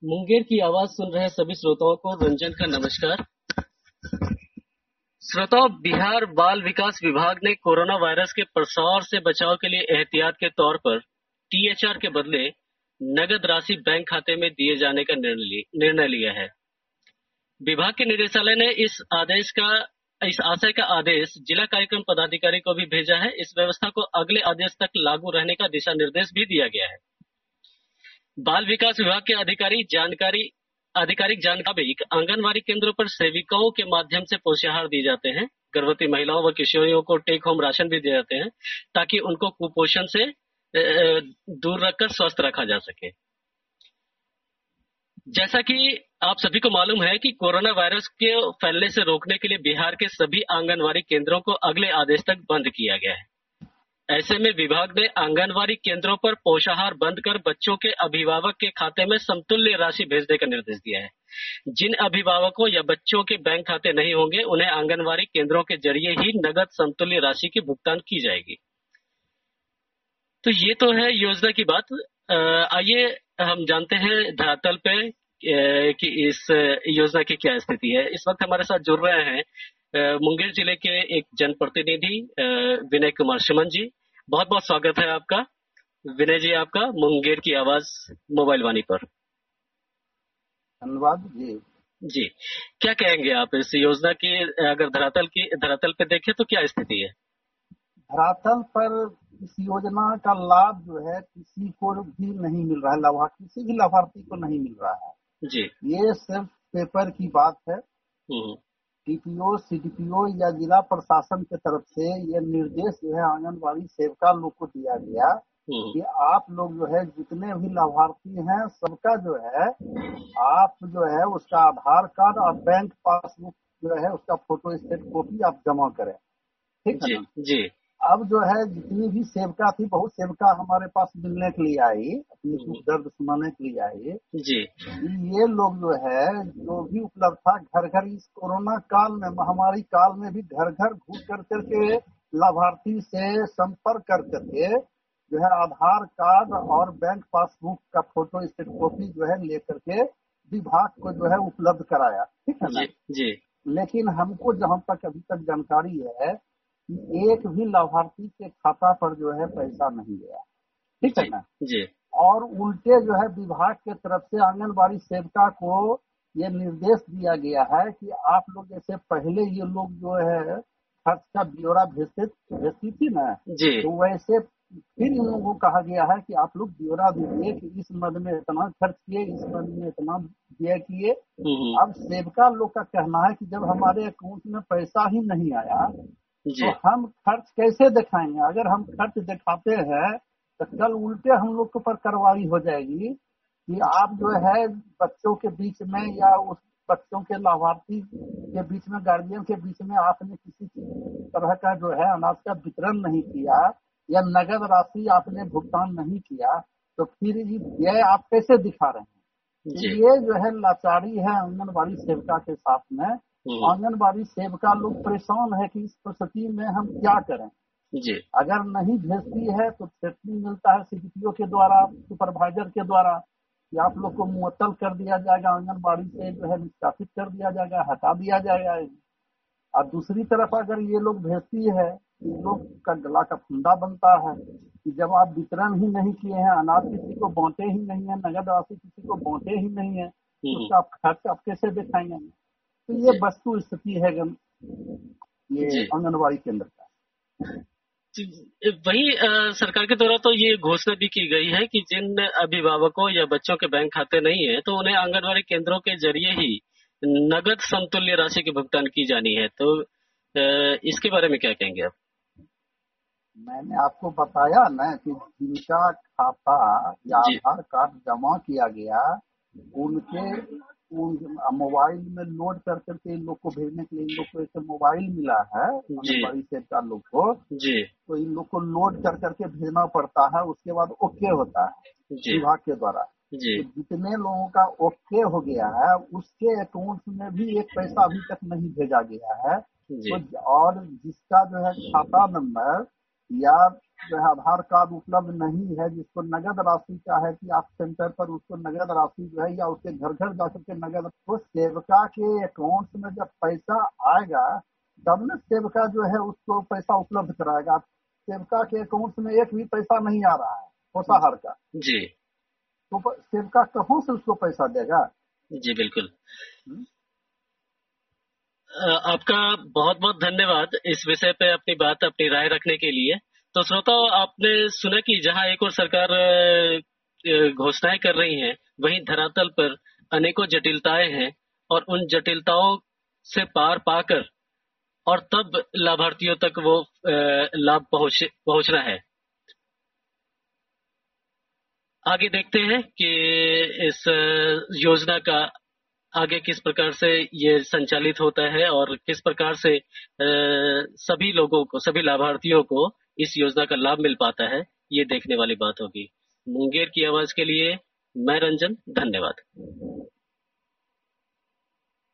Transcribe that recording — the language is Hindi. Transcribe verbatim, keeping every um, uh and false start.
मुंगेर की आवाज सुन रहे सभी श्रोताओं को रंजन का नमस्कार। श्रोताओं, बिहार बाल विकास विभाग ने कोरोना वायरस के प्रसार से बचाव के लिए एहतियात के तौर पर टीएचआर के बदले नगद राशि बैंक खाते में दिए जाने का निर्णय लिया है। विभाग के निदेशालय ने इस आदेश का इस आशय का आदेश जिला कार्यक्रम पदाधिकारी को भी भेजा है। इस व्यवस्था को अगले आदेश तक लागू रहने का दिशा निर्देश भी दिया गया है। बाल विकास विभाग के अधिकारी जानकारी आधिकारिक जानकारी आंगनबाड़ी केंद्रों पर सेविकाओं के माध्यम से पोषाहार दिए जाते हैं। गर्भवती महिलाओं व किशोरियों को टेक होम राशन भी दिए जाते हैं ताकि उनको कुपोषण से दूर रखकर स्वस्थ रखा जा सके। जैसा कि आप सभी को मालूम है कि कोरोना वायरस के फैलने से रोकने के लिए बिहार के सभी आंगनबाड़ी केंद्रों को अगले आदेश तक बंद किया गया है। ऐसे में विभाग ने आंगनबाड़ी केंद्रों पर पोषाहार बंद कर बच्चों के अभिभावक के खाते में समतुल्य राशि भेजने का निर्देश दिया है। जिन अभिभावकों या बच्चों के बैंक खाते नहीं होंगे, उन्हें आंगनबाड़ी केंद्रों के जरिए ही नगद समतुल्य राशि की भुगतान की जाएगी। तो ये तो है योजना की बात। आइए हम जानते हैं धरातल पे कि इस योजना की क्या स्थिति है। इस वक्त हमारे साथ जुड़ रहे हैं मुंगेर जिले के एक जनप्रतिनिधि विनय कुमार सुमन जी। बहुत बहुत स्वागत है आपका विनय जी, आपका मुंगेर की आवाज मोबाइल वाणी पर। धन्यवाद जी। जी, क्या कहेंगे आप इस योजना की? अगर धरातल की धरातल पे देखें तो क्या स्थिति है? धरातल पर इस योजना का लाभ जो है किसी को भी नहीं मिल रहा है, लाभार्थी किसी भी लाभार्थी को नहीं मिल रहा है जी। ये सिर्फ पेपर की बात है। टीपीओ, सीडीपीओ या जिला प्रशासन की तरफ से ये निर्देश जो है आंगनबाड़ी सेविका लोग को दिया गया कि आप लोग जो है जितने भी लाभार्थी हैं सबका जो है आप जो है उसका आधार कार्ड और बैंक पासबुक जो है उसका फोटो स्टेट कॉपी आप जमा करें। ठीक है ना जी। अब जो है जितनी भी सेविका थी, बहुत सेविका हमारे पास मिलने के लिए आई, अपनी दुख दर्द सुनाने के लिए आई जी। ये लोग जो है जो भी उपलब्ध था घर घर इस कोरोना काल में, महामारी काल में भी घर घर घूम कर करके लाभार्थी से संपर्क कर करके जो है आधार कार्ड और बैंक पासबुक का फोटो स्टेट कॉपी जो है लेकर के विभाग को जो है उपलब्ध कराया। ठीक है ना जी। लेकिन हमको जहाँ तक अभी तक जानकारी है एक भी लाभार्थी के खाता पर जो है पैसा नहीं गया। ठीक है ना जी। और उल्टे जो है विभाग के तरफ से आंगनबाड़ी सेविका को ये निर्देश दिया गया है कि आप लोग जैसे पहले ये लोग जो है खर्च का ब्यौरा भेजते भेजती थी ना जी। तो वैसे फिर इन लोगों को कहा गया है कि आप लोग ब्यौरा दीजिए कि इस मद में इतना खर्च किए, इस मद में इतना व्यय किए। अब सेविका लोग का कहना है कि जब हमारे अकाउंट में पैसा ही नहीं आया तो हम खर्च कैसे दिखाएंगे? अगर हम खर्च दिखाते हैं तो कल उल्टे हम लोग के ऊपर कार्रवाई हो जाएगी कि आप जो है बच्चों के बीच में या उस बच्चों के लाभार्थी के बीच में, गार्जियन के बीच में आपने किसी तरह का जो है अनाज का वितरण नहीं किया या नगद राशि आपने भुगतान नहीं किया तो फिर ये आप कैसे दिखा रहे हैं? ये जो है लाचारी है आंगनबाड़ी सेविका के साथ में। आंगनबाड़ी सेविका लोग परेशान है कि इस परिस्थिति में हम क्या करें। जी। अगर नहीं भेजती है तो थ्रेटनिंग मिलता है सीडीपीओ के द्वारा, सुपरवाइजर के द्वारा कि आप लोग को मुअत्तल कर दिया जाएगा, आंगनबाड़ी से जो है निष्कासित कर दिया जाएगा, हटा दिया जाएगा। और दूसरी तरफ अगर ये लोग भेजती है इन लोग का गला का फंदा बनता है कि जब आप वितरण ही नहीं किए हैं, अनाज किसी को बांटे ही नहीं है, नगद राशि किसी को बांटे ही नहीं है तो उसका आप खर्च आप कैसे दिखाएंगे? तो ये वस्तु स्थिति है ये आंगनबाड़ी केंद्र का। वही सरकार के द्वारा तो ये घोषणा भी की गई है कि जिन अभिभावकों या बच्चों के बैंक खाते नहीं है तो उन्हें आंगनबाड़ी केंद्रों के जरिए ही नगद समतुल्य राशि की भुगतान की जानी है। तो इसके बारे में क्या कहेंगे आप? मैंने आपको बताया ना कि जिनका खाता या आधार कार्ड जमा किया गया उनके मोबाइल में लोड कर करके इन लोग को भेजने के लिए इन लोग को एक मोबाइल मिला है आंगनबाड़ी सेविका लोग को जी। तो इन लोग को लोड कर करके भेजना पड़ता है। उसके बाद ओके होता है विभाग के द्वारा। जी। तो जितने लोगों का ओके हो गया है उसके अकाउंट में भी एक पैसा अभी तक नहीं भेजा गया है। तो और जिसका जो है खाता नंबर या जो है आधार कार्ड उपलब्ध नहीं है, जिसको नगद राशि का है कि आप सेंटर पर उसको नगद राशि जो है या उसके घर घर जाकर के नगद, तो सेवका के अकाउंट में जब पैसा आएगा तब न सेवका जो है उसको पैसा उपलब्ध कराएगा। सेवका के अकाउंट में एक भी पैसा नहीं आ रहा है पोषाहार का जी, तो सेवका कहाँ से उसको पैसा देगा? जी बिल्कुल। आपका बहुत बहुत धन्यवाद इस विषय पे अपनी बात, अपनी राय रखने के लिए। तो श्रोताओं, आपने सुना कि जहां एक और सरकार घोषणाएं कर रही है, वहीं धरातल पर अनेकों जटिलताएं हैं और उन जटिलताओं से पार पाकर और तब लाभार्थियों तक वो लाभ पहुंच पहुंचना है। आगे देखते हैं कि इस योजना का आगे किस प्रकार से ये संचालित होता है और किस प्रकार से सभी लोगों को, सभी लाभार्थियों को इस योजना का लाभ मिल पाता है, ये देखने वाली बात होगी। मुंगेर की आवाज के लिए मैं रंजन, धन्यवाद।